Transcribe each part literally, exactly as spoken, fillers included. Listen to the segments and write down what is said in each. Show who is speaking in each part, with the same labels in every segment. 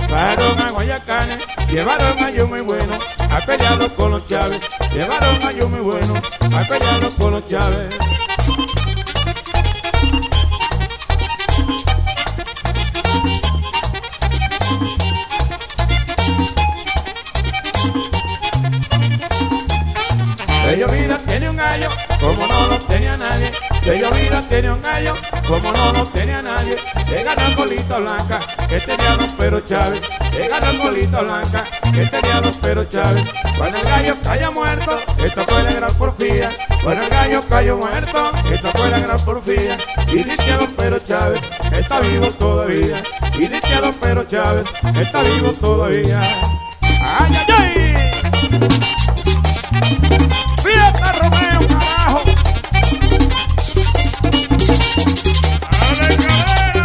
Speaker 1: Llevaron a Guayacanes, llevaron a yo muy bueno a pelearlo con los Chávez. Llevaron a yo muy bueno a pelearlo con los Chávez. Bello Vida tiene un gallo, como no lo tenía nadie. Bello Vida tiene un gallo, como no lo tenía nadie. Le ganó a Colita Blanca, que tenía Don Pedro Chávez. Le ganó a Colita Blanca, que tenía Don Pedro Chávez. Cuando el gallo cayó muerto, esta fue la gran porfía. Cuando el gallo cayó muerto, esta fue la gran porfía. Y dice a Don Pedro Chávez, está vivo todavía. Y dice a Don Pedro Chávez, está vivo todavía. ¡Ay, ay, ay! ¡Fiesta Romeo, carajo! ¡Ale, cadera!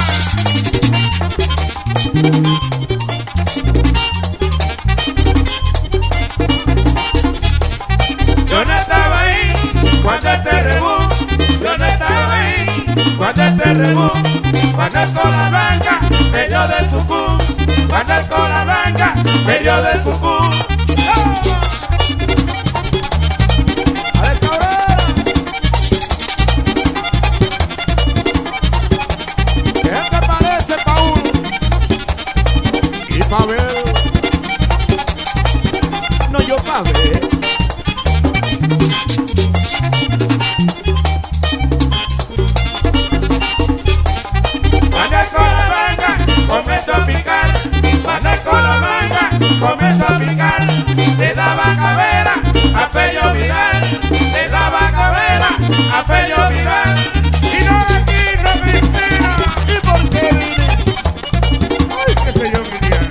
Speaker 1: Yo no estaba ahí cuando este rebú. Yo no estaba ahí cuando este rebú. Cuando el cola blanca me dio del cucú. Cuando el cola blanca me dio del cucú. ¡Oh! A ver, no yo pagué. Cuando el cola blanca comenzó a picar, cuando el cola blanca comenzó a picar, le daba cabera a Fello Vidal, le daba cabera a Fello Vidal. Y no aquí, no Cristina. ¿Y por qué vine? Ay, qué sé yo, mi día.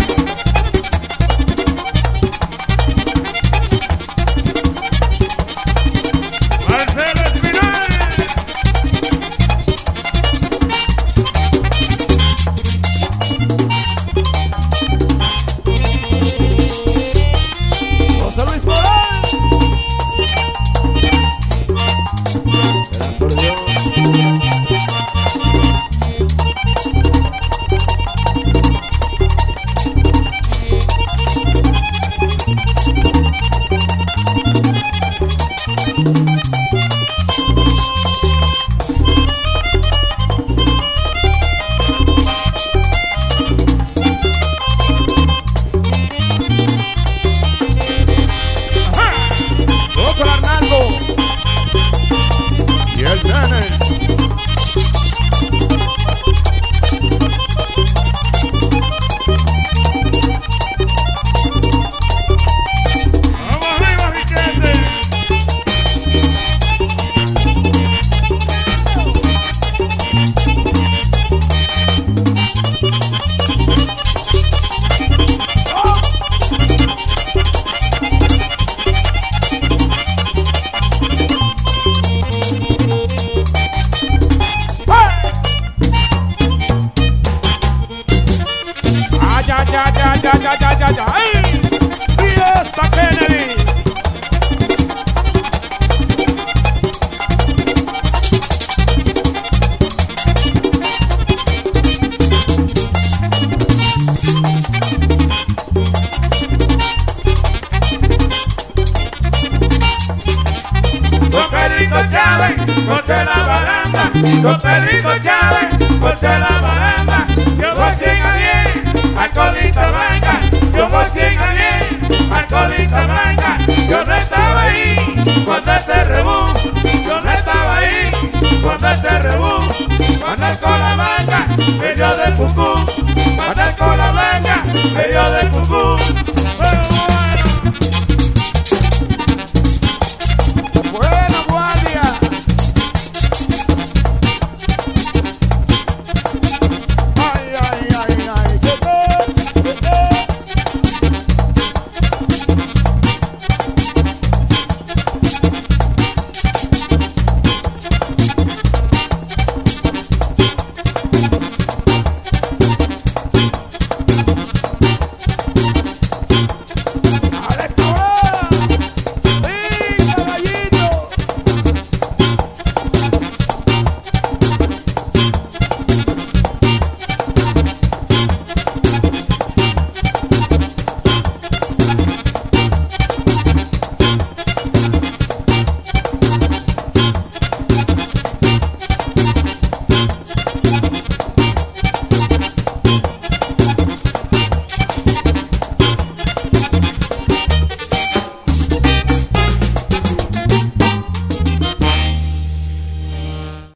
Speaker 1: Ponte la baranda, don Pedrito Chávez, ponte la baranda. Yo voy cien a diez, al Colita Blanca. Yo voy cien a diez, al Colita Blanca. Yo no estaba ahí cuando este rebú. Yo no estaba ahí cuando este rebú. Cuando el cola blanca me dio del cucú. Cuando el cola blanca me dio